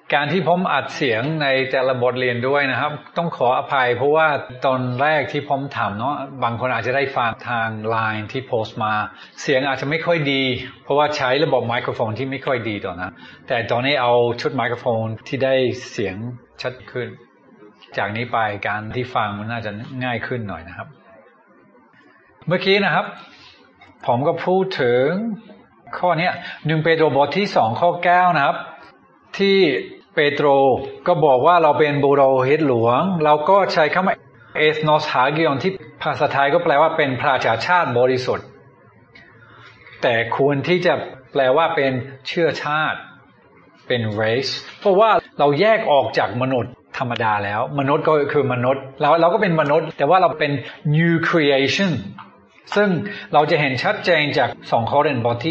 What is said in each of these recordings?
การที่ผมอัดเสียงในแต่ละบทเรียนด้วยนะครับต้องขออภัยเพราะว่าตอนแรกที่ผมทำเนาะบางคนอาจจะได้ฟังทาง LINE ที่โพสต์มาเสียงอาจจะไม่ค่อยดีเพราะว่าใช้ระบบไมโครโฟนที่ไม่ค่อยดีตอนนั้นแต่ตอนนี้เอาชุดไมโครโฟนที่ได้เสียงชัดขึ้นจากนี้ไปการที่ฟังมันน่าจะง่ายขึ้นหน่อยนะครับเมื่อกี้นะครับผมก็พูดถึงข้อนี้1เปโตรบทที่2ข้อ9นะครับที่เปโตรก็บอกว่าเราเป็นปุโรหิตหลวงเราก็ใช้คำว่าเอสโนสฮากิออนที่ภาษาไทยก็แปลว่าเป็นประชาชาติบริสุทธิ์แต่ควรที่จะแปลว่าเป็นเชื้อชาติเป็น race เพราะว่าเราแยกออกจากมนุษย์ธรรมดาแล้วมนุษย์ก็คือมนุษย์เราก็เป็นมนุษย์แต่ว่าเราเป็น new creation ซึ่งเราจะเห็นชัดเจนจาก2โครินธ์บทที่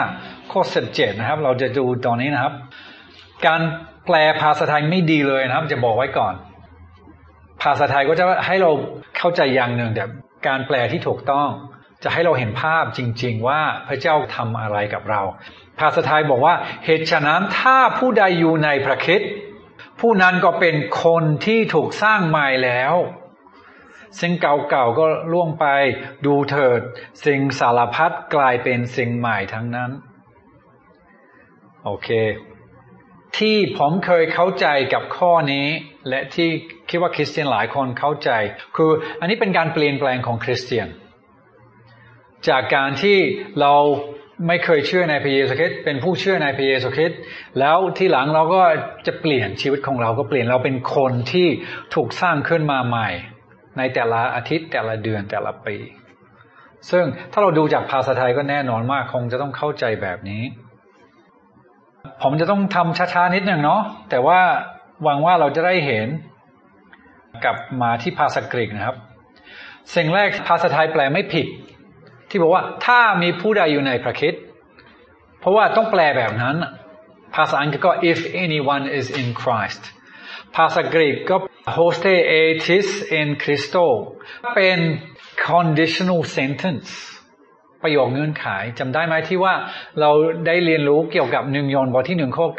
5ข้อ17นะครับเราจะดูตอนนี้นะครับการแปลภาษาไทยไม่ดีเลยนะครับจะบอกไว้ก่อนภาษาไทยก็จะให้เราเข้าใจอย่างหนึ่งแต่การแปลที่ถูกต้องจะให้เราเห็นภาพจริงๆว่าพระเจ้าทำอะไรกับเราภาษาไทยบอกว่าเหตุฉะนั้นถ้าผู้ใดอยู่ในพระคริสต์ผู้นั้นก็เป็นคนที่ถูกสร้างใหม่แล้วสิ่งเก่าๆก็ล่วงไปดูเถิดสิ่งสารพัดกลายเป็นสิ่งใหม่ทั้งนั้นโอเคที่ผมเคยเข้าใจกับข้อนี้และที่คิดว่าคริสเตียนหลายคนเข้าใจคืออันนี้เป็นการเปลี่ยนแปลงของคริสเตียนจากการที่เราไม่เคยเชื่อในพระเยซูคริสต์เป็นผู้เชื่อในพระเยซูคริสต์แล้วที่หลังเราก็จะเปลี่ยนชีวิตของเราก็เปลี่ยนเราเป็นคนที่ถูกสร้างขึ้นมาใหม่ในแต่ละอาทิตย์แต่ละเดือนแต่ละปีซึ่งถ้าเราดูจากภาษาไทยก็แน่นอนมากคงจะต้องเข้าใจแบบนี้ผมจะต้องทำช้าๆนิดหนึ่งเนาะแต่ว่าหวังว่าเราจะได้เห็นกลับมาที่ภาษากรีกนะครับสิ่งแรกภาษาไทยแปลไม่ผิดที่บอกว่าถ้ามีผู้ใดอยู่ในพระคริสต์เพราะว่าต้องแปลแบบนั้นภาษาอังกฤษก็ if anyone is in Christ ภาษากรีกก็ hoste etis in Christo เป็น conditional sentence ประโยคเงื่อนไขจำได้ไหมที่ว่าเราได้เรียนรู้เกี่ยวกับ1 โยนบทที่1ข้อ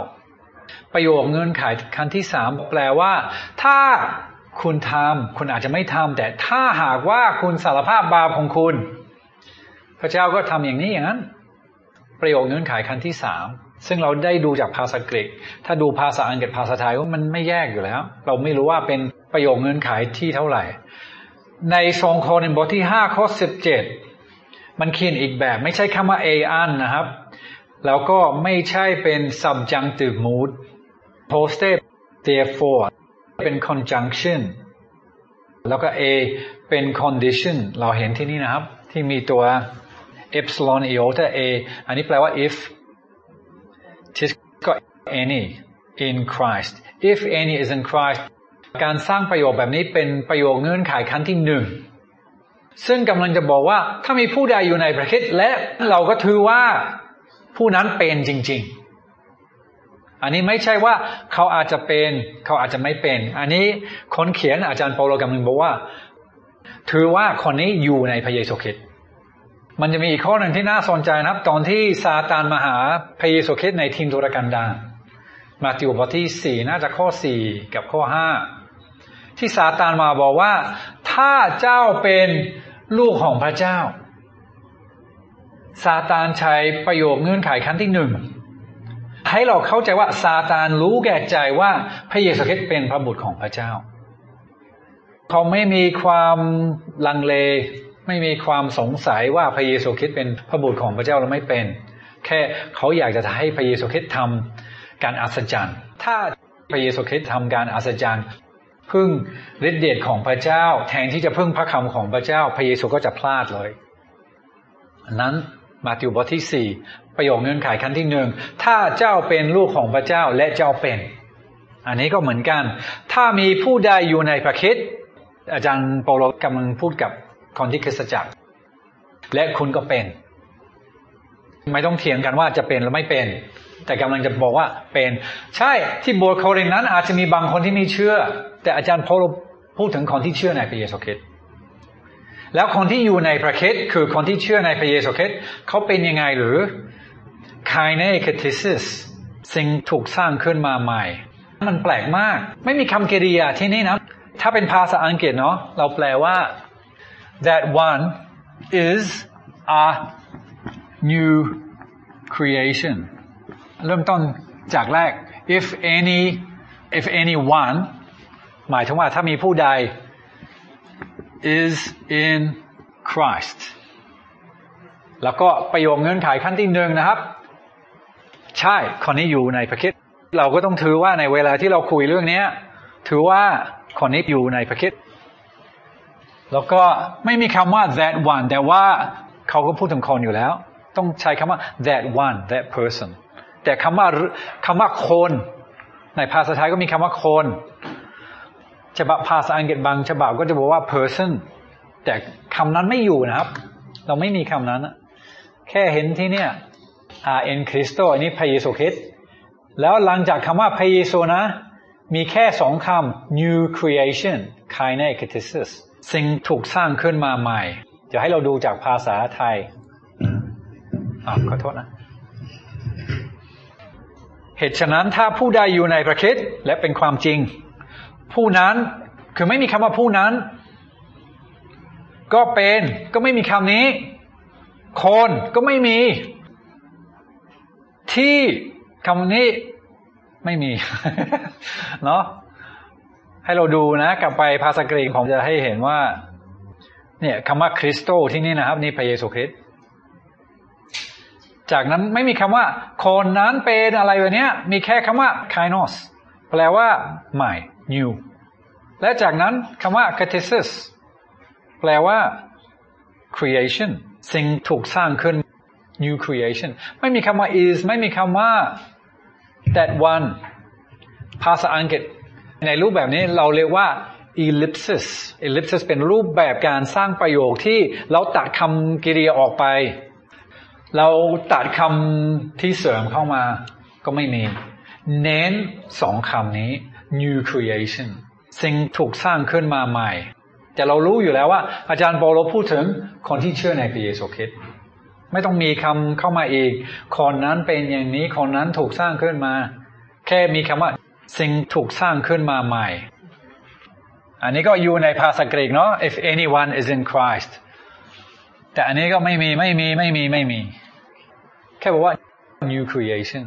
9ประโยคเงื่อนไขขั้นที่3แปลว่าถ้าคุณทำคุณอาจจะไม่ทำแต่ถ้าหากว่าคุณสารภาพบาปของคุณพระเจ้าก็ทำอย่างนี้อย่างนั้นประโยคเงื่อนไขขั้นที่3ซึ่งเราได้ดูจากภาษากรีกถ้าดูภาษาอังกฤษภาษาไทยมันไม่แยกอยู่แล้วเราไม่รู้ว่าเป็นประโยคเงื่อนไขที่เท่าไหร่ใน2โครินธ์บทที่5ข้อ17มันเขียนอีกแบบไม่ใช่คำว่า an นะครับแล้วก็ไม่ใช่เป็น subjunctive mood poste therefore เป็น conjunction แล้วก็ a เป็น condition เราเห็นที่นี่นะครับที่มีตัว epsilon iota a อันนี้แปลว่า if ที่ก็ any in Christ if any is in Christ การสร้างประโยคแบบนี้เป็นประโยคเงื่อนไขขั้นที่1ซึ่งกำลังจะบอกว่าถ้ามีผู้ใดอยู่ในพระคริสต์และเราก็ถือว่าผู้นั้นเป็นจริงๆอันนี้ไม่ใช่ว่าเขาอาจจะเป็นเขาอาจจะไม่เป็นอันนี้คนเขียนอาจารย์เปาโลกำลังบอกว่าถือว่าคนนี้อยู่ในพระเยซูคริสต์มันจะมีอีกข้อหนึ่งที่น่าสนใจนะครับตอนที่ซาตานมาหาพระเยซูคริสต์ในทินทุรกันดารมัทธิวบทที่4น่าจะข้อ4กับข้อ5ที่ซาตานมาบอกว่าถ้าเจ้าเป็นลูกของพระเจ้าซาตานใช้ประโยคเงื่อนไขขั้นที่1ให้เราเข้าใจว่าซาตานรู้แก่ใจว่าพระเยซูคริสต์เป็นพระบุตรของพระเจ้าเขาไม่มีความลังเลไม่มีความสงสัยว่าพระเยซูคริสต์เป็นพระบุตรของพระเจ้าหรือไม่เป็นแค่เขาอยากจะให้พระเยซูคริสต์ทำการอัศจรรย์ถ้าพระเยซูคริสต์ทำการอัศจรรย์พึ่งฤทธิ์เดชของพระเจ้าแทนที่จะพึ่งพระคำของพระเจ้าพระเยซูก็จะพลาดเลยนั้นมัทธิวบทที่4ประโยคเงื่อนไขขั้นที่1ถ้าเจ้าเป็นลูกของพระเจ้าและเจ้าเป็นอันนี้ก็เหมือนกันถ้ามีผู้ใดอยู่ในพระคริสต์อาจารย์เปาโลกำลังพูดกับคนที่คริสตจักรและคุณก็เป็นไม่ต้องเถียงกันว่าจะเป็นหรือไม่เป็นแต่กำลังจะบอกว่าเป็นใช่ที่โบสถ์โครินธ์นั้นอาจจะมีบางคนที่ไม่เชื่อแต่อาจารย์เปาโลพูดถึงคนที่เชื่อในพระเยซูคริสต์แล้วคนที่อยู่ในพระคริสต์คือคนที่เชื่อในพระเยซูคริสต์เขาเป็นยังไงหรือ Kainekthesis สิ่งถูกสร้างขึ้นมาใหม่มันแปลกมากไม่มีคำกริยาที่นี่นะถ้าเป็นภาษาอังกฤษเนาะเราแปลว่า that one is a new creation เริ่มต้นจากแรก if anyone หมายถึงว่าถ้ามีผู้ใด is in Christ แล้วก็ประโยคเงื่อนไขขั้นที่หนึ่งนะครับใช่คนนี้อยู่ในพระคริสต์เราก็ต้องถือว่าในเวลาที่เราคุยเรื่องนี้ถือว่าคนนี้อยู่ในพระคริสต์แล้วก็ไม่มีคำว่า that one แต่ว่าเขาก็พูดถึงคนอยู่แล้วต้องใช้คำว่า that one that person แต่คำว่าคนในภาษาไทยก็มีคำว่าคนฉบับภาษาอังกฤษบางฉบับก็จะบอกว่า person แต่คำนั้นไม่อยู่นะครับเราไม่มีคำนั้นแค่เห็นที่เนี่ยin Christo อันนี้พระเยซูคริสต์แล้วหลังจากคำว่าพระเยซูนะมีแค่สองคำ new creation kainesis สิ่งถูกสร้างขึ้นมาใหม่จะให้เราดูจากภาษาไทยขอโทษนะเหตุฉะนั้นถ้าผู้ใดอยู่ในพระคริสต์และเป็นความจริงผู้นั้นคือไม่มีคำว่าผู้นั้นก็ไม่มีคำนี้คนก็ไม่มีที่คำนี้ไม่มี เนาะให้เราดูนะกลับไปภาษากรีกผมจะให้เห็นว่าเนี่ยคำว่าคริสโตที่นี่นะครับนี่พระเยซูคริสต์จากนั้นไม่มีคำว่าคนนั้นเป็นอะไรแบบนี้มีแค่คำว่า kainos แปลว่าใหม่ new และจากนั้นคำว่า kathesis แปลว่า creation สิ่งถูกสร้างขึ้น new creation ไม่มีคำว่า is ไม่มีคำว่า that one ภาษาอังกฤษในรูปแบบนี้เราเรียกว่า ellipsis เป็นรูปแบบการสร้างประโยคที่เราตัดคำกริยาออกไปเราตัดคำที่เสริมเข้ามาก็ไม่มีเน้นสองคำนี้ new creation สิ่งถูกสร้างขึ้นมาใหม่แต่เรารู้อยู่แล้วว่าอาจารย์เปาโลพูดถึงคนที่เชื่อในพระเยซูคริสต์ไม่ต้องมีคำเข้ามาอีกคนนั้นเป็นอย่างนี้คนนั้นถูกสร้างขึ้นมาแค่มีคำว่าสิ่งถูกสร้างขึ้นมาใหม่อันนี้ก็อยู่ในภาษากรีกเนาะ if anyone is in Christ แต่อันนี้ก็ไม่มีแค่บอกว่า new creation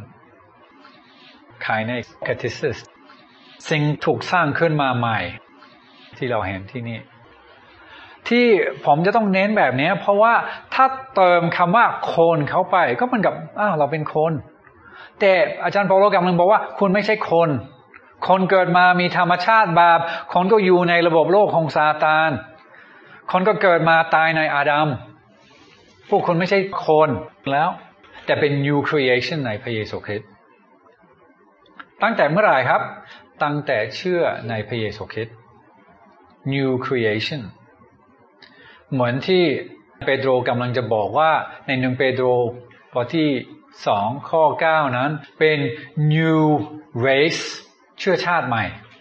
kainesis สิ่งถูกสร้างขึ้นมาใหม่ที่เราเห็นที่นี่ที่ผมจะต้องเน้นแบบนี้เพราะว่าถ้าเติมคำว่าคนเข้าไปก็เหมือนกับเราเป็นคนแต่อาจารย์เปาโลกำลังบอกว่าคุณไม่ใช่คนเกิดมามีธรรมชาติบาปคนก็อยู่ในระบบโลกของซาตานคนก็เกิดมาตายในอาดัมพวกคุณไม่ใช่คนแล้วแต่เป็น new creation ในพระเยซูคริสต์ตั้งแต่เมื่อไหร่ครับตั้งแต่เชื่อในพระเยซูคริสต์ new creation เหมือนที่เปโตรกำลังจะบอกว่าใน1เปโตรบทที่2ข้อ9นั้นเป็น new race เชื้อชาติใหม่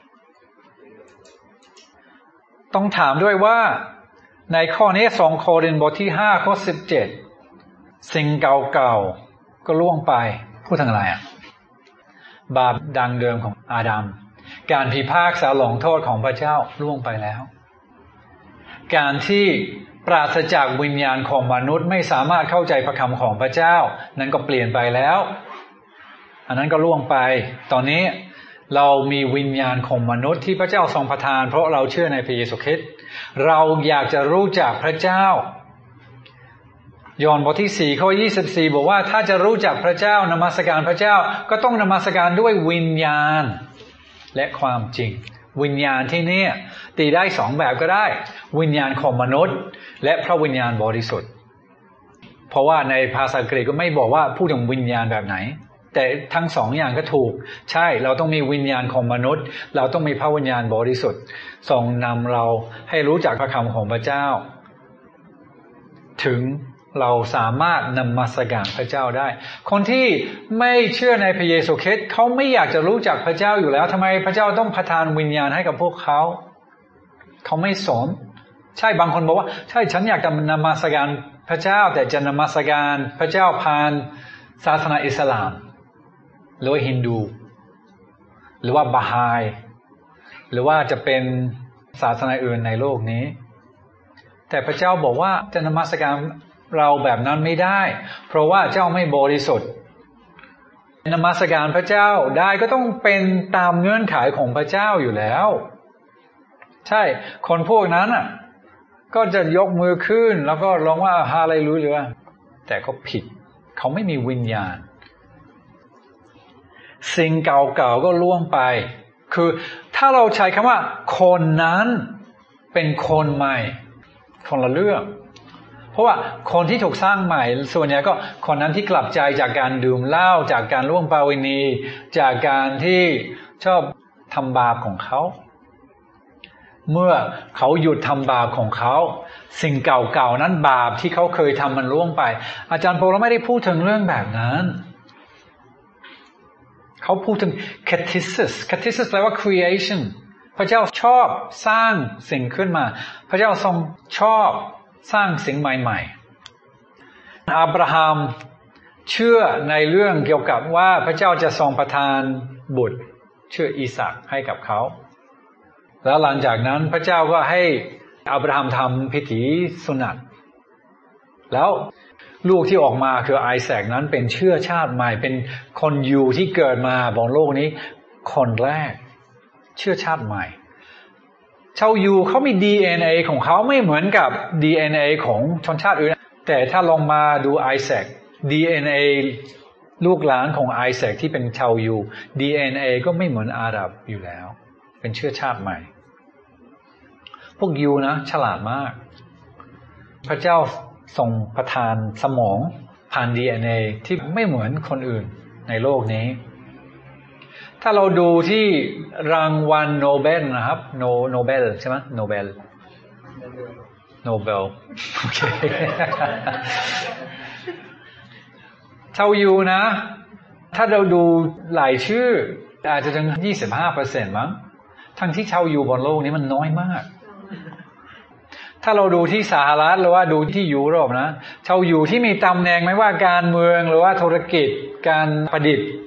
ต้องถามด้วยว่าในข้อนี้2โครินธ์บทที่5ข้อ17สิ่งเก่าๆก็ล่วงไปพูดถึงอะไรบาปดังเดิมของอาดัมการพิพากษาลงโทษของพระเจ้าล่วงไปแล้วการที่ปราศจากวิญญาณของมนุษย์ไม่สามารถเข้าใจพระคำของพระเจ้านั้นก็เปลี่ยนไปแล้วอันนั้นก็ล่วงไปตอนนี้เรามีวิญญาณของมนุษย์ที่พระเจ้าทรงประทานเพราะเราเชื่อในพระเยซูคริสต์เราอยากจะรู้จักพระเจ้ายอห์นบทที่4ข้อ24บอกว่าถ้าจะรู้จักพระเจ้านมัสการพระเจ้าก็ต้องนมัสการด้วยวิญญาณและความจริงวิญญาณที่นี่ตีได้2แบบก็ได้วิญญาณของมนุษย์และพระวิญญาณบริสุทธิ์เพราะว่าในภาษากรีกก็ไม่บอกว่าพูดถึงวิญญาณแบบไหนแต่ทั้ง2อย่างก็ถูกใช่เราต้องมีวิญญาณของมนุษย์เราต้องมีพระวิญญาณบริสุทธิ์ทรงนำเราให้รู้จักพระคำของพระเจ้าถึงเราสามารถนมัสการพระเจ้าได้คนที่ไม่เชื่อในพระเยซูคริสต์เขาไม่อยากจะรู้จักพระเจ้าอยู่แล้วทำไมพระเจ้าต้องประทานวิญญาณให้กับพวกเขาไม่สนใช่บางคนบอกว่าใช่ฉันอยากจะนมัสการพระเจ้าแต่จะนมัสการพระเจ้าผ่านศาสนาอิสลามหรือว่าฮินดูหรือว่าบาฮายหรือว่าจะเป็นศาสนาอื่นในโลกนี้แต่พระเจ้าบอกว่าจะนมัสการเราแบบนั้นไม่ได้เพราะว่าเจ้าไม่บริสุทธิ์นมัสการพระเจ้าได้ก็ต้องเป็นตามเงื่อนไขของพระเจ้าอยู่แล้วใช่คนพวกนั้นอ่ะก็จะยกมือขึ้นแล้วก็ร้องว่าฮาเลลูยาแต่ก็ผิดเขาไม่มีวิญญาณสิ่งเก่าๆก็ล่วงไปคือถ้าเราใช้คำว่าคนนั้นเป็นคนใหม่คนละเรื่องเพราะว่าคนที่ถูกสร้างใหม่ส่วนใหญ่ก็คนนั้นที่กลับใจจากการดื่มเหล้าจากการล่วงประเวณีจากการที่ชอบทำบาปของเขาเมื่อเขาหยุดทำบาปของเขาสิ่งเก่าๆนั้นบาปที่เขาเคยทำมันล่วงไปอาจารย์โปรไม่ได้พูดถึงเรื่องแบบนั้นเขาพูดถึง catesis แปลว่า creation พระเจ้าชอบสร้างสิ่งขึ้นมาพระเจ้าทรงชอบสร้างสิ่งใหม่ๆอับราฮัมเชื่อในเรื่องเกี่ยวกับว่าพระเจ้าจะทรงประทานบุตรชื่ออีสักให้กับเขาแล้วหลังจากนั้นพระเจ้าก็ให้อับราฮัมทำพิธีสุนัตแล้วลูกที่ออกมาคือไอแซคนั้นเป็นเชื้อชาติใหม่เป็นคนยูที่เกิดมาบนโลกนี้คนแรกเชื้อชาติใหม่ชาวยูเขามี DNA ของเขาไม่เหมือนกับ DNA ของชนชาติอื่นแต่ถ้าลองมาดูไอแซค DNA ลูกหลานของไอแซคที่เป็นชาวยู DNA ก็ไม่เหมือนอาหรับอยู่แล้วเป็นเชื้อชาติใหม่พวกยูนะฉลาดมากพระเจ้าทรงประทานสมองผ่าน DNA ที่ไม่เหมือนคนอื่นในโลกนี้ถ้าเราดูที่รางวัลโนเบลนะครับโนเบลใช่ไหมโนเบลโอเคชาวยูนะถ้าเราดูหลายชื่ออาจจะถึง 25% มั้งทั้งที่ชาวยูบนโลกนี้มันน้อยมากถ้าเราดูที่สหรัฐหรือว่าดูที่ยุโรปนะชาวยูที่มีตำแหน่งไม่ว่าการเมืองหรือว่าธุรกิจการประดิษฐ์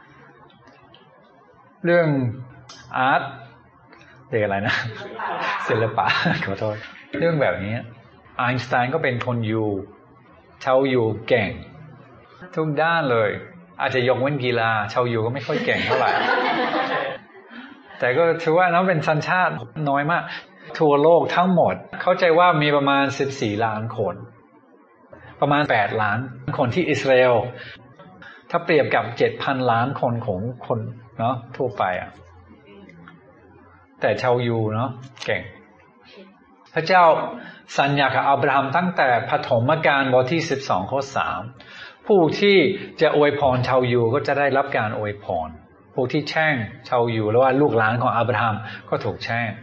เรื่องอาร์ตเรียกอะไรนะศิลปะขอโทษเรื่องแบบนี้ไอน์สไตน์ก็เป็นคนยูชาวยูเก่งทุกด้านเลยอาจจะยกเว้นกีฬาชาวยูก็ไม่ค่อยเก่งเท่าไหร่แต่ก็ถือว่าน้องเป็นสัญชาติน้อยมากทั่วโลกทั้งหมดเข้าใจว่ามีประมาณ14ล้านคนประมาณ8ล้านคนที่อิสราเอลถ้าเปรียบกับ 7,000 ล้านคนของคนเนาะทั่วไปอ่ะแต่ชาวยูเนาะเก่งพระเจ้าสัญญากับอับราฮัมตั้งแต่ปฐมกาลบทที่12ข้อ3ผู้ที่จะอวยพรชาวยูก็จะได้รับการอวยพรผู้ที่แช่งชาวยูหรือว่าลูกหลานของอับราฮัมก็ถูกแช่ง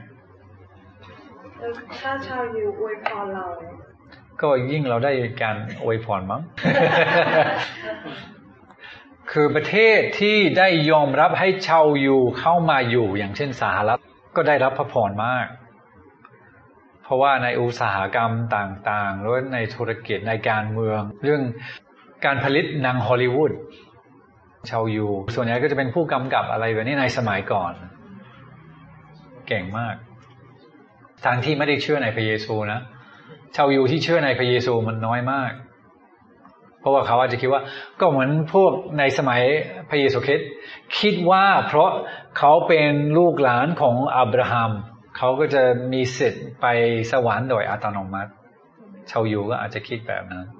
ถ้าชาวยูอวยพรเราก็ยิ่งเราได้การอวยพรมั้ง คือประเทศที่ได้ยอมรับให้ชาวยูเข้ามาอยู่อย่างเช่นสหรัฐก็ได้รับพระพรมากเพราะว่าในอุตสาหกรรมต่างๆหรือในธุรกิจในการเมืองเรื่องการผลิตหนังฮอลลีวูดชาวยูส่วนใหญ่ก็จะเป็นผู้กำกับอะไรแบบนี้ในสมัยก่อนเก่งมากทางที่ไม่ได้เชื่อในพระเยซูนะชาวยูที่เชื่อในพระเยซูมันน้อยมากเพราะว่าเขาอาจจะคิดว่าก็เหมือนพวกในสมัยพระเยซูคริสต์คิดว่าเพราะเขาเป็นลูกหลานของอับราฮัมเขาก็จะมีสิทธิ์ไปสวรรค์โดยอัตโนมัติชาวยูก็อาจจะคิดแบบนั้น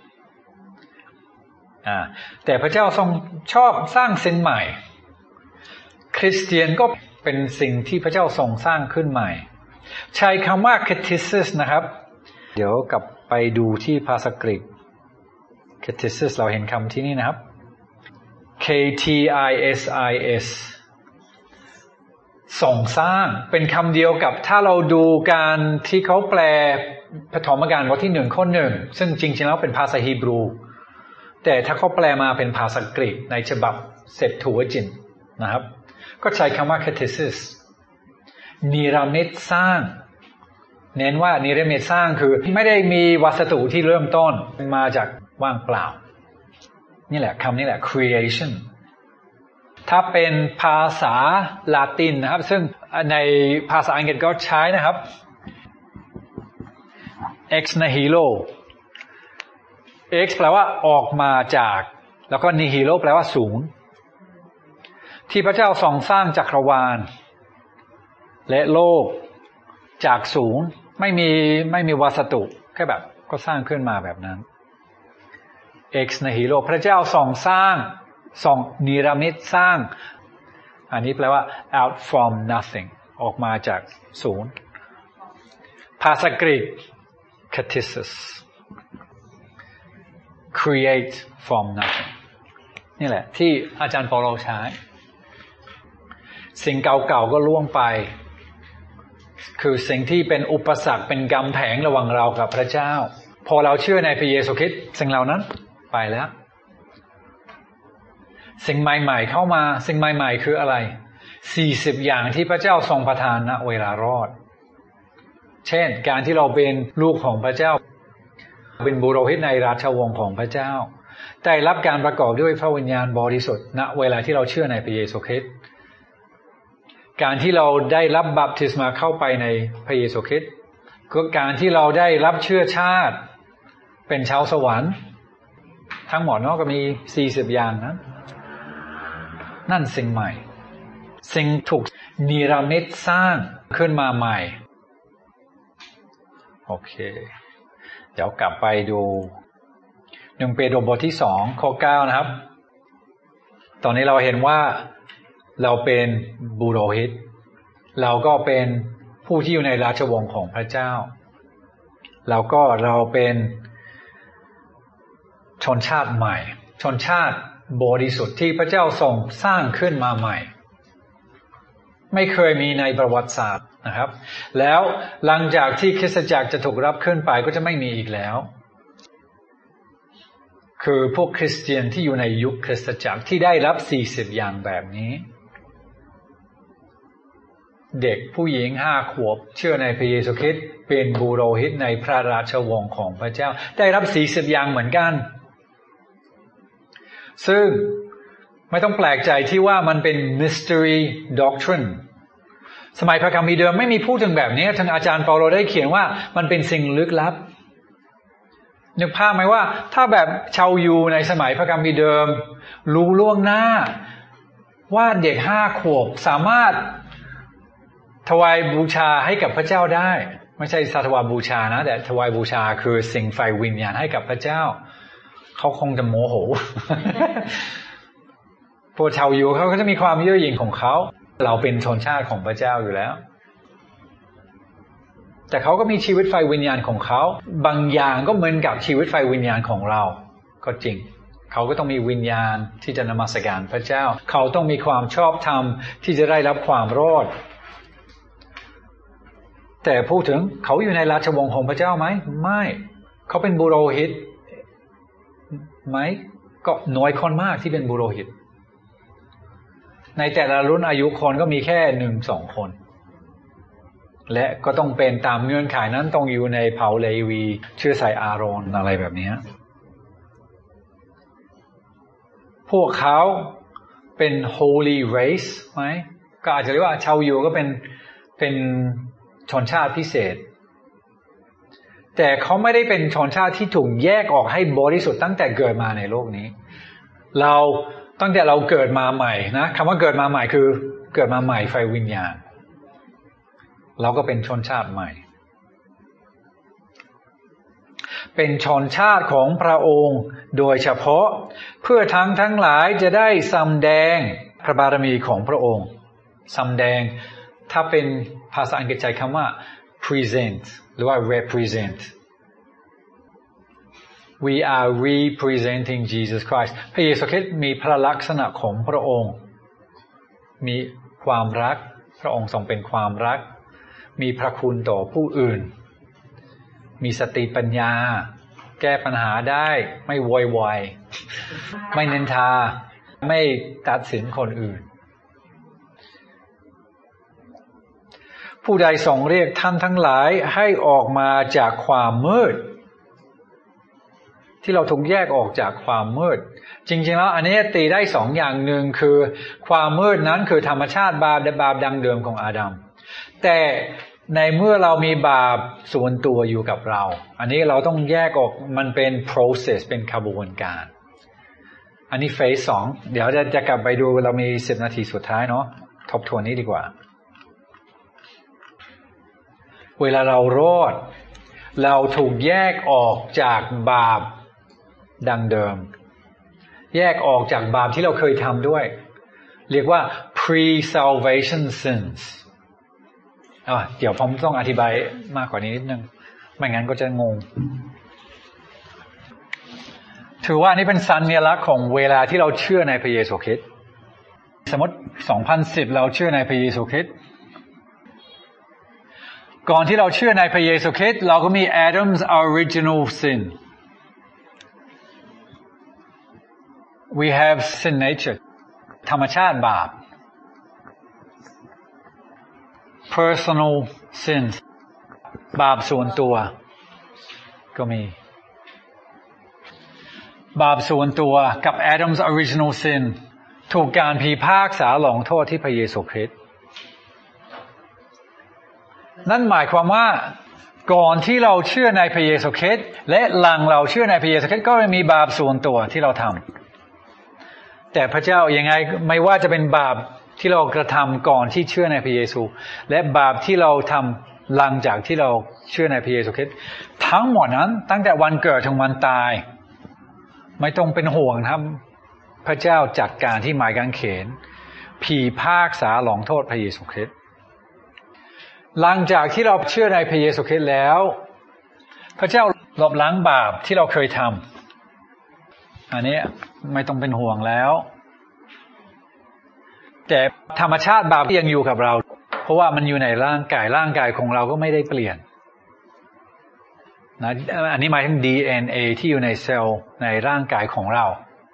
แต่พระเจ้าทรงชอบสร้างสิ่งใหม่คริสเตียนก็เป็นสิ่งที่พระเจ้าทรงสร้างขึ้นใหม่ใช้คำว่า catesis นะครับเดี๋ยวกลับไปดูที่ภาษากรีก catesis เราเห็นคำที่นี่นะครับ K-T-I-S-I-S ส่งสร้างเป็นคำเดียวกับถ้าเราดูการที่เขาแปลปฐมกาลบทที่1ข้อ1ซึ่งจริงๆแล้วเป็นภาษาฮีบรูแต่ถ้าเขาแปลมาเป็นภาษากรีกในฉบับเซปทูจินนะครับก็ใช้คำว่า catesis นิรมิตสร้างเน้นว่านิรมิตสร้างคือไม่ได้มีวัสดุที่เริ่มต้นมาจากว่างเปล่านี่แหละคำนี้แหละ creation ถ้าเป็นภาษาลาตินนะครับซึ่งในภาษาอังกฤษก็ใช้นะครับ ex nihilo ex แปลว่าออกมาจากแล้วก็ nihilo แปลว่าศูนย์ที่พระเจ้าทรงสร้างจักรวาลและโลกจากศูนย์ไม่มีวัสดุแค่แบบก็สร้างขึ้นมาแบบนั้น ex nihilo พระเจ้าทรงสร้างทรงนิรมิตสร้างอันนี้แปลว่า out from nothing ออกมาจากศูนย์ภาษากรีก kathesis create from nothing นี่แหละที่อาจารย์เปาโลใช้สิ่งเก่าๆก็ล่วงไปคือสิ่งที่เป็นอุปสรรคเป็นกำแพงระหว่างเรากับพระเจ้าพอเราเชื่อในพระเยซูคริสต์สิ่งเหล่านั้นไปแล้วสิ่งใหม่ๆเข้ามาสิ่งใหม่ๆคืออะไร40อย่างที่พระเจ้าทรงประทานณเวลารอดเช่นการที่เราเป็นลูกของพระเจ้าเป็นบุโรหิตในราชวงศ์ของพระเจ้าได้รับการประกอบด้วยพระวิญญาณบริสุทธิ์ณเวลาที่เราเชื่อในพระเยซูคริสต์การที่เราได้รับบัพติศมาเข้าไปในพระเยซูคริสต์ก็การที่เราได้รับเชื้อชาติเป็นชาวสวรรค์ทั้งหมดเนาะก็มี40อย่างนั้นนั่นสิ่งใหม่สิ่งถูกนิรมิตสร้างขึ้นมาใหม่โอเคเดี๋ยวกลับไปดู1เปโตรบทที่2ข้อ9นะครับตอนนี้เราเห็นว่าเราเป็นบุโรหิตเราก็เป็นผู้ที่อยู่ในราชวงศ์ของพระเจ้าแล้วก็เราเป็นชนชาติใหม่ชนชาติบริสุทธิ์ที่พระเจ้าทรงสร้างขึ้นมาใหม่ไม่เคยมีในประวัติศาสตร์นะครับแล้วหลังจากที่คริสตจักรจะถูกรับขึ้นไปก็จะไม่มีอีกแล้วคือพวกคริสเตียนที่อยู่ในยุคคริสตจักรที่ได้รับ40อย่างแบบนี้เด็กผู้หญิง5 ขวบเชื่อในพระเยซูคริสต์เป็นบุโรหิตในพระราชวงศ์ของพระเจ้าได้รับ40อย่างเหมือนกันซึ่งไม่ต้องแปลกใจที่ว่ามันเป็น mystery doctrine สมัยพระคัมภีร์เดิมไม่มีพูดถึงแบบนี้ทางอาจารย์เปาโลได้เขียนว่ามันเป็นสิ่งลึกลับนึกภาพไหมว่าถ้าแบบชาวยูในสมัยพระคัมภีร์เดิมรู้ล่วงหน้าว่าเด็ก5 ขวบสามารถถวายบูชาให้กับพระเจ้าได้ไม่ใช่ถวายบูชานะแต่ถวายบูชาคือสิ่งไฟวิญญาณให้กับพระเจ้าเขาคงจะโมโห พวกชาวยูเขาก็จะมีความเย่อหยิ่งของเขาเราเป็นชนชาติของพระเจ้าอยู่แล้วแต่เขาก็มีชีวิตไฟวิญญาณของเขาบางอย่างก็เหมือนกับชีวิตไฟวิญญาณของเราก็จริงเขาก็ต้องมีวิญญาณที่จะนมัสการพระเจ้าเขาต้องมีความชอบธรรมที่จะได้รับความรอดแต่พูดถึงเขาอยู่ในราชวงศ์ของพระเจ้าไหมไม่เขาเป็นบุโรหิตไหมก็น้อยคนมากที่เป็นบุโรหิตในแต่ละรุ่นอายุคนก็มีแค่ 1-2 คนและก็ต้องเป็นตามเงื่อนไขนั้นต้องอยู่ในเผ่าเลวีเชื้อสายอาโรนอะไรแบบนี้พวกเขาเป็น holy race ไหมก็อาจจะเรียกว่าชาวยูก็เป็นชนชาติพิเศษแต่เขาไม่ได้เป็นชนชาติที่ถูกแยกออกให้บริสุทธิ์ตั้งแต่เกิดมาในโลกนี้เราตั้งแต่เราเกิดมาใหม่นะคำว่าเกิดมาใหม่คือเกิดมาใหม่ไฟวิญญาณเราก็เป็นชนชาติใหม่เป็นชนชาติของพระองค์โดยเฉพาะเพื่อทั้งหลายจะได้สำแดงพระบารมีของพระองค์สำแดงถ้าเป็นภาษาอังกฤษใช้คำว่า present หรือว่า represent we are representing Jesus Christ พระเยซูคริสต์มีพระลักษณะของพระองค์มีความรักพระองค์ทรงเป็นความรักมีพระคุณต่อผู้อื่นมีสติปัญญาแก้ปัญหาได้ไม่โวยวายไม่นินทาไม่ตัดสินคนอื่นผู้ใดทรงเรียกท่านทั้งหลายให้ออกมาจากความมืดที่เราถูกแยกออกจากความมืดจริงๆแล้วอันนี้ตีได้สองอย่างหนึ่งคือความมืดนั้นคือธรรมชาติบาปดั้งเดิมของอาดัมแต่ในเมื่อเรามีบาปส่วนตัวอยู่กับเราอันนี้เราต้องแยกออกมันเป็น process เป็นกระบวนการอันนี้เฟส2เดี๋ยวจะกลับไปดูเรามี10นาทีสุดท้ายเนาะทบทวนนี้ดีกว่าเวลาเรารอดเราถูกแยกออกจากบาปดั้งเดิมแยกออกจากบาปที่เราเคยทำด้วยเรียกว่า pre-salvation sins เดี๋ยวผมต้องอธิบายมากกว่านี้นิดนึงไม่งั้นก็จะงงถือว่านี่เป็นสัญลักษณ์ของเวลาที่เราเชื่อในพระเยซูคริสต์สมมติ2010เราเชื่อในพระเยซูคริสต์ก่อนที่เราเชื่อในพระเยซูคริสต์เราก็มี Adam's original sin we have sin nature ธรรมชาติบาป personal sins บาปส่วนตัวก็มีบาปส่วนตัวกับ Adam's original sin ถูกการพิพากษาลงโทษที่พระเยซูคริสต์นั่นหมายความว่าก่อนที่เราเชื่อในพระเยซูคริสต์และหลังเราเชื่อในพระเยซูคริสต์ก็มีบาปส่วนตัวที่เราทำแต่พระเจ้ายังไงไม่ว่าจะเป็นบาปที่เรากระทำก่อนที่เชื่อในพระเยซูและบาปที่เราทำหลังจากที่เราเชื่อในพระเยซูคริสต์ทั้งหมดนั้นตั้งแต่วันเกิดถึงวันตายไม่ต้องเป็นห่วงครับพระเจ้าจัดการที่ไม้กางเขนพิพากษาลงโทษพระเยซูคริสต์หลังจากที่เราเชื่อในพระเยซูคริสต์แล้วพระเจ้าลบล้างบาปที่เราเคยทำอันนี้ไม่ต้องเป็นห่วงแล้วแต่ธรรมชาติบาปยังอยู่กับเราเพราะว่ามันอยู่ในร่างกายของเราก็ไม่ได้เปลี่ยนนะอันนี้หมายถึง DNA ที่อยู่ในเซลล์ในร่างกายของเรา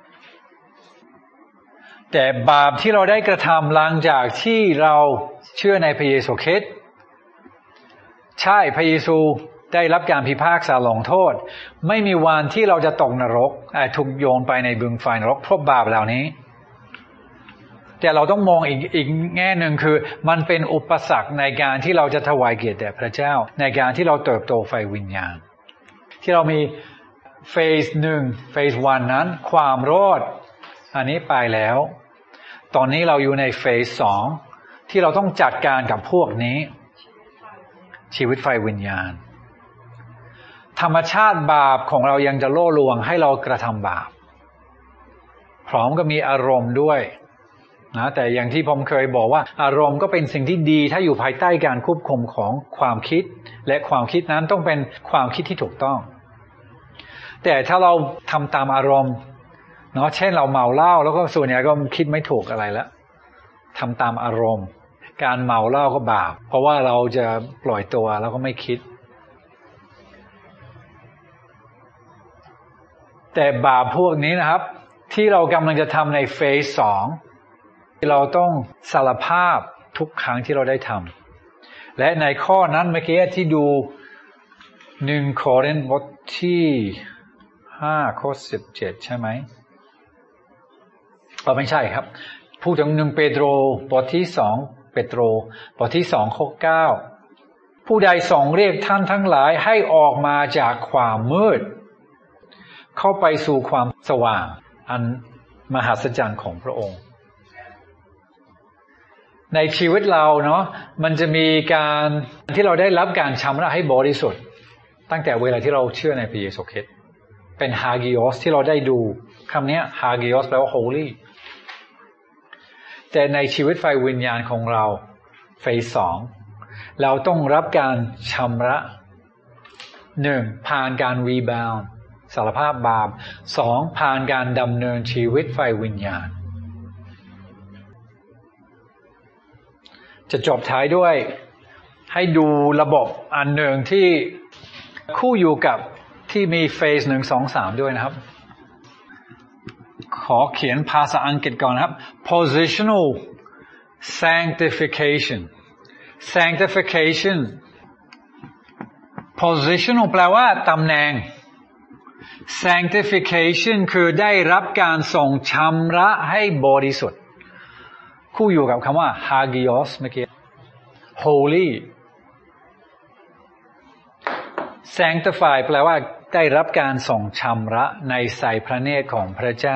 แต่บาปที่เราได้กระทำหลังจากที่เราเชื่อในพระเยซูคริสต์ใช่พระเยซูได้รับการพิพากษาลงโทษไม่มีวันที่เราจะตกนรกถูกโยนไปในบึงไฟนรกเพราะบาปเหล่านี้แต่เราต้องมองอีกแง่หนึ่งคือมันเป็นอุปสรรคในการที่เราจะถวายเกียรติแด่พระเจ้าในการที่เราเติบโตไฟวิญญาณที่เรามีเฟส1เฟส1นั้นความรอดอันนี้ไปแล้วตอนนี้เราอยู่ในเฟส2ที่เราต้องจัดการกับพวกนี้ชีวิตไฟวิญญาณธรรมชาติบาปของเรายังจะล่อลวงให้เรากระทำบาปพร้อมก็มีอารมณ์ด้วยนะแต่อย่างที่ผมเคยบอกว่าอารมณ์ก็เป็นสิ่งที่ดีถ้าอยู่ภายใต้การควบคุมของความคิดและความคิดนั้นต้องเป็นความคิดที่ถูกต้องแต่ถ้าเราทำตามอารมณ์เนาะเช่นเราเมาเหล้าแล้วก็ส่วนใหญ่ก็คิดไม่ถูกอะไรแล้วทำตามอารมณ์การเมาเหล้าก็บาปเพราะว่าเราจะปล่อยตัวแล้วก็ไม่คิดแต่บาปพวกนี้นะครับที่เรากำลังจะทำในเฟส2เราต้องสารภาพทุกครั้งที่เราได้ทำและในข้อนั้นเมื่อกี้ที่ดู1 โครินธ์บทที่5ข้อ17ใช่ไหมไม่ใช่ครับพูดถึง1 เปโตรบทที่2เปโตรบทที่2ข้อ9ผู้ใดทรงเรียกท่านทั้งหลายให้ออกมาจากความมืดเข้าไปสู่ความสว่างอันมหัศจรรย์ของพระองค์ในชีวิตเราเนาะมันจะมีการที่เราได้รับการชำระให้บริสุทธิ์ตั้งแต่เวลาที่เราเชื่อในพระเยซูคริสต์เป็นฮากิโอสที่เราได้ดูคำนี้ฮากิโอสแปลว่า holy แต่ในชีวิตไฟวิญญาณของเราเฟส2เราต้องรับการชำระ1ผ่านการรีบาวด์สารภาพบาป2ผ่านการดำเนินชีวิตไฟวิญญาณจะจบท้ายด้วยให้ดูระบบอันหนึ่งที่คู่อยู่กับที่มีเฟส1 2 3ด้วยนะครับขอเขียนภาษาอังกฤษก่อนนะครับ positional sanctification sanctification positional แปลว่าตำแหน่ง sanctification คือได้รับการส่งชำระให้บริสุทธิ์คู่อยู่กับคำว่า hagios เมื่อกี้ holy sanctify แปลว่าได้รับการส่งชำระในสายพระเนตรของพระเจ้า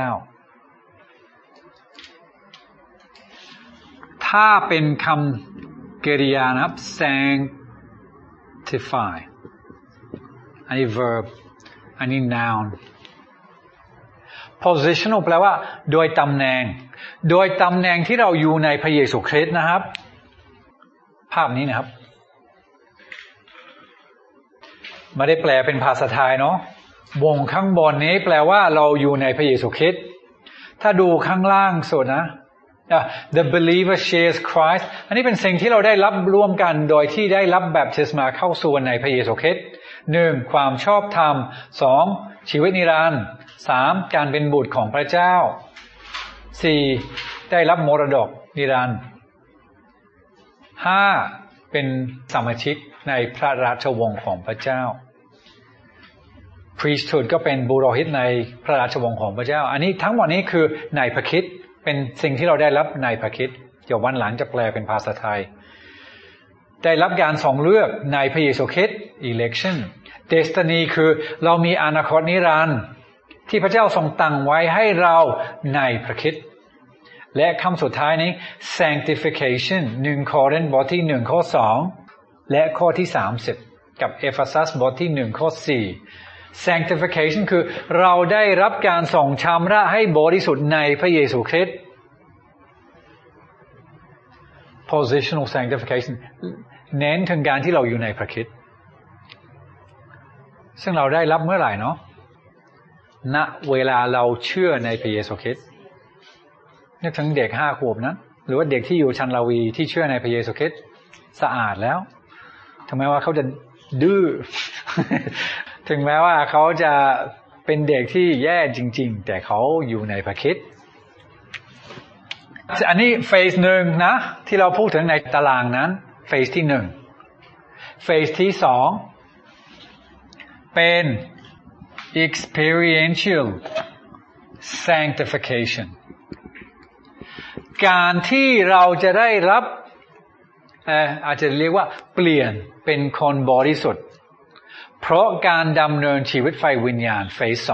ถ้าเป็นคำกริยานะครับ sanctify อันนี้ verb อันนี้ noun positional แปลว่าโดยตำแหน่งโดยตำแหน่งที่เราอยู่ในพระเยซูคริสต์นะครับภาพนี้นะครับไม่ได้แปลเป็นภาษาไทยเนาะวงข้างบนนี้แปลว่าเราอยู่ในพระเยซูคริสต์ถ้าดูข้างล่างสุดนะThe believer shares Christ อันนี้เป็นสิ่งที่เราได้รับร่วมกันโดยที่ได้รับแบปติศมาเข้าสู่ในพระเยซูคริสต์ 1. ความชอบธรรม 2. ชีวิตนิรันดร์ 3. การเป็นบุตรของพระเจ้า 4. ได้รับมรดกนิรันดร์ 5. เป็นสมาชิกในพระราชวงศ์ของพระเจ้า priesthood ก็เป็นบุโรหิตในพระราชวงศ์ของพระเจ้าอันนี้ทั้งหมดนี้คือในพระคริสต์เป็นสิ่งที่เราได้รับในพระคริสต์เดี๋ยววันหลังจะแปลเป็นภาษาไทยได้รับการทรงเลือกในพระเยซูคริสต์ election destiny คือเรามีอนาคตนิรันดร์ที่พระเจ้าทรงตั้งไว้ให้เราในพระคริสต์และคำสุดท้ายนี้ sanctification 1 โครินธ์บทที่1ข้อ2และข้อที่30กับเอเฟซัสบทที่1ข้อ4 sanctification คือเราได้รับการส่งชำระให้บริสุทธิ์ในพระเยซูคริสต์ positional sanctification เน้นถึงการที่เราอยู่ในพระคริสต์ซึ่งเราได้รับเมื่อไหร่เนาะณเวลาเราเชื่อในพระเยซูคริสต์นึกถึงเด็ก5 ขวบนั้นหรือว่าเด็กที่อยู่ชันลาวีที่เชื่อในพระเยซูคริสต์สะอาดแล้วถึงแม้ว่าเขาจะดื้อ ถึงแม้ว่าเขาจะเป็นเด็กที่แย่จริงๆแต่เขาอยู่ในพระคริสต์อันนี้เฟส1นะที่เราพูดถึงในตารางนั้นเฟสที่1เฟสที่2เป็น experiential sanctification การที่เราจะได้รับอาจจะเรียกว่าเปลี่ยนเป็นคนบริสุทธิ์เพราะการดำเนินชีวิตไฟวิญญาณเฟส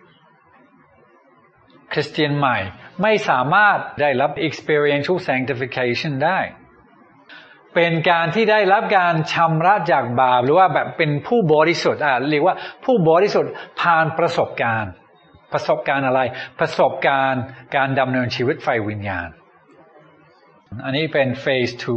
2คริสเตียนใหม่ไม่สามารถได้รับ experiential sanctification ได้เป็นการที่ได้รับการชำระจากบาปหรือว่าแบบเป็นผู้บริสุทธิ์เรียกว่าผู้บริสุทธิ์ผ่านประสบการณ์อะไรประสบการณ์การดำเนินชีวิตไฟวิญญาณอันนี้เป็นเฟส2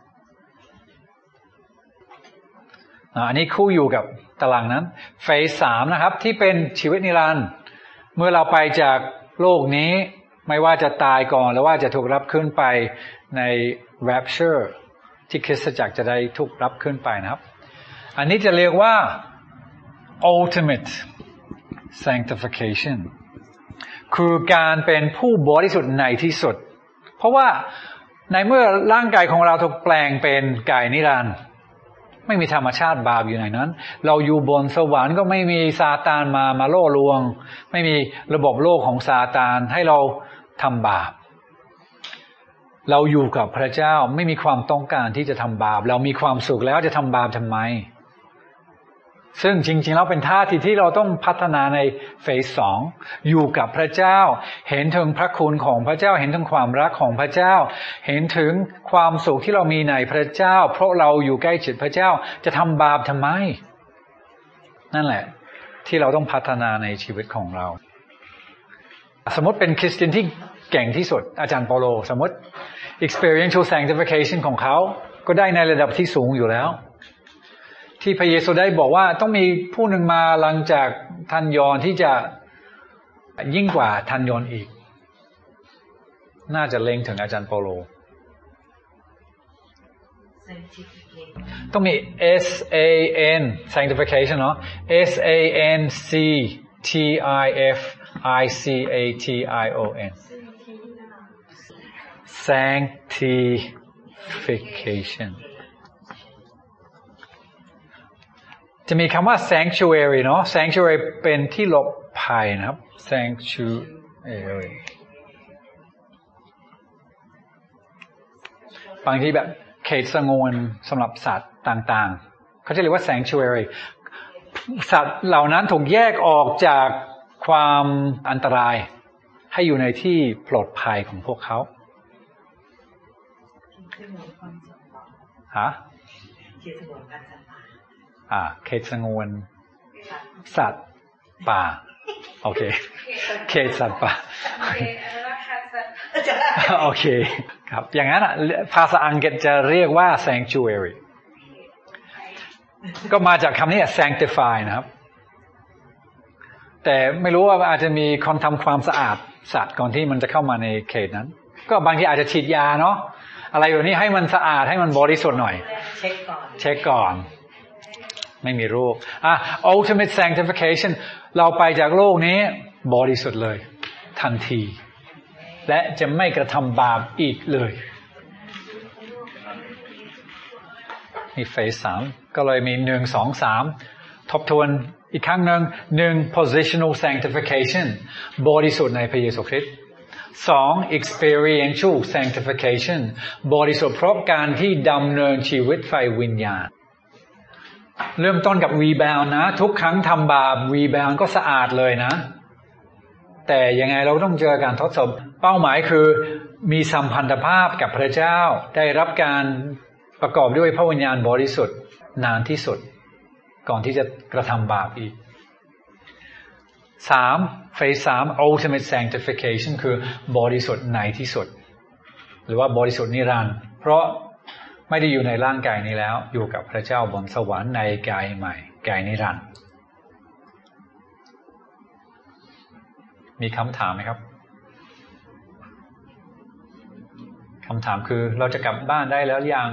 อันนี้คู่อยู่กับตารางนั้นเฟส3นะครับที่เป็นชีวิตนิรันดร์เมื่อเราไปจากโลกนี้ไม่ว่าจะตายก่อนหรือว่าจะถูกรับขึ้นไปใน rapture ที่คริสตจักรจะได้ถูกรับขึ้นไปนะครับอันนี้จะเรียกว่า ultimate sanctification คือการเป็นผู้บริสุทธิ์ในที่สุดเพราะว่าในเมื่อร่างกายของเราถูกแปลงเป็นกายนิรันดร์ไม่มีธรรมชาติบาปอยู่ในนั้นเราอยู่บนสวรรค์ก็ไม่มีซาตานมาล่อลวงไม่มีระบบโลกของซาตานให้เราทำบาปเราอยู่กับพระเจ้าไม่มีความต้องการที่จะทำบาปเรามีความสุขแล้วจะทำบาปทำไมซึ่งจริงๆแล้วเป็นท่าทีที่เราต้องพัฒนาในเฟส2อยู่กับพระเจ้าเห็นถึงพระคุณของพระเจ้าเห็นถึงความรักของพระเจ้าเห็นถึงความสุขที่เรามีในพระเจ้าเพราะเราอยู่ใกล้ชิดพระเจ้าจะทำบาปทำไมนั่นแหละที่เราต้องพัฒนาในชีวิตของเราสมมติเป็นคริสเตียนที่เก่งที่สุดอาจารย์เปาโลสมมติ experiential sanctification ของเขาก็ได้ในระดับที่สูงอยู่แล้วที่พระเยซูได้บอกว่าต้องมีผู้หนึ่งมาหลังจากท่านยอห์นที่จะยิ่งกว่าท่านยอห์นอีกน่าจะเล็งถึงอาจารย์เปาโลต้องมี SAN sanctification เนาะ SANCTIFICATION sanctification จะมีคำว่า sanctuary เนาะ sanctuary เป็นที่หลบภัยนะครับ sanctuary บางทีแบบเขตสงวนสำหรับสัตว์ต่างๆเขาจะเรียกว่า sanctuary สัตว์เหล่านั้นถูกแยกออกจากความอันตรายให้อยู่ในที่ปลอดภัยของพวกเขาฮะเขตสงวนสัตว์ป่าโอเคเขตสัตว์ป่าโอเคครับอย่างนั้นภาษาอังกฤษจะเรียกว่า sanctuary ก็มาจากคำนี้ sanctify นะครับแต่ไม่รู้ว่าอาจจะมีคนทำความสะอาดสัตว์ก่อนที่มันจะเข้ามาในเขตนั้นก็บางทีอาจจะฉีดยาเนาะอะไรแบบนี้ให้มันสะอาดให้มันบริสุทธิ์หน่อยเช็คก่อนไม่มีโรคultimate sanctification เราไปจากโลกนี้บริสุทธิ์เลยทันทีและจะไม่กระทำบาปอีกเลยนี่เฟส3ก็เลยมี1 2 3ทบทวนอีกครั้งหนึ่ง positional sanctification บริสุทธิ์ในพระเยซูคริสต์2 experiential sanctification บริสุทธิ์เพราะการที่ดำเนินชีวิตไฟวิญญาณเริ่มต้นกับ rebound นะทุกครั้งทำบาป rebound ก็สะอาดเลยนะแต่ยังไงเราต้องเจอการทดสอบเป้าหมายคือมีสัมพันธภาพกับพระเจ้าได้รับการประกอบด้วยพระวิญญาณบริสุทธิ์นานที่สุดก่อนที่จะกระทำบาปอีก3 phase 3 ultimate sanctification คือบริสุทธิ์ในที่สุดหรือว่าบริสุทธิ์นิรันดร์เพราะไม่ได้อยู่ในร่างกายนี้แล้วอยู่กับพระเจ้าบนสวรรค์ในกายใหม่กายนิรันดร์มีคำถามไหมครับคำถามคือเราจะกลับบ้านได้แล้วยัง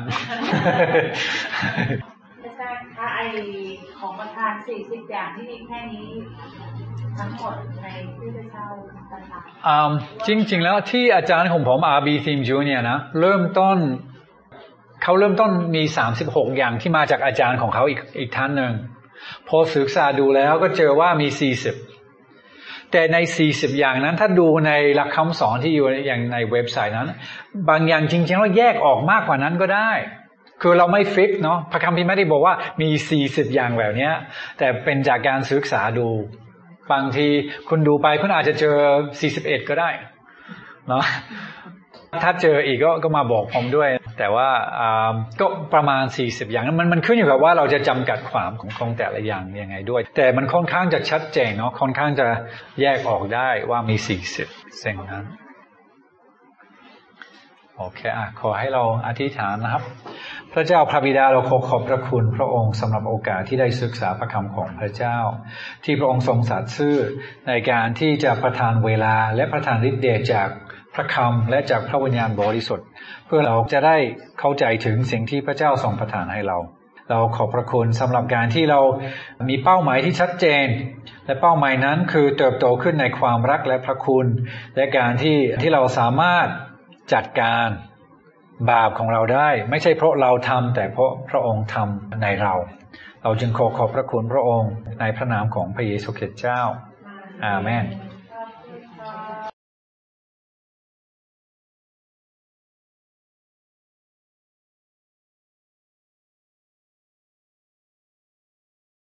อาจารย์คะไอของประทาน40อย่างที่มีแค่นี้ทั้งหมดในที่พระเจ้าประทานจริงๆแล้วที่อาจารย์ของผม RB Theme Junior นะเขาเริ่มต้นมี36อย่างที่มาจากอาจารย์ของเขาอีกท่านหนึ่งพอศึกษาดูแล้วก็เจอว่ามี40แต่ใน40อย่างนั้นถ้าดูในหลักคำสอนที่อยู่อย่างในเว็บไซต์นั้นบางอย่างจริงๆแล้วแยกออกมากกว่านั้นก็ได้คือเราไม่ฟิกเนาะพระคัมภีร์ไม่ได้บอกว่ามี40อย่างแบบนี้แต่เป็นจากการศึกษาดูบางทีคุณดูไปคุณอาจจะเจอ41ก็ได้เนาะถ้าเจออีกก็มาบอกผมด้วยแต่ว่าก็ประมาณ40อย่างมันขึ้นอยู่กับว่าเราจะจำกัดความของแต่ละอย่างยังไงด้วยแต่มันค่อนข้างจะชัดเจนเนาะค่อนข้างจะแยกออกได้ว่ามี40สิ่งนั้นโอเคขอให้เราอธิษฐานนะครับพระเจ้าพระบิดาเราขอบพระคุณพระองค์สำหรับโอกาสที่ได้ศึกษาพระคำของพระเจ้าที่พระองค์ทรงสัตย์ซื่อในการที่จะประทานเวลาและประทานฤทธิ์เดชจากพระคำและจากพระวิญญาณบริสุทธิ์เพื่อเราจะได้เข้าใจถึงสิ่งที่พระเจ้าทรงประทานให้เราขอบพระคุณสำหรับการที่เรามีเป้าหมายที่ชัดเจนและเป้าหมายนั้นคือเติบโตขึ้นในความรักและพระคุณและการที่เราสามารถจัดการบาปของเราได้ไม่ใช่เพราะเราทำแต่เพราะพระองค์ทำในเราจึงขอบพระคุณพระองค์ในพระนามของพระเยซูคริสต์เจ้าอาเมน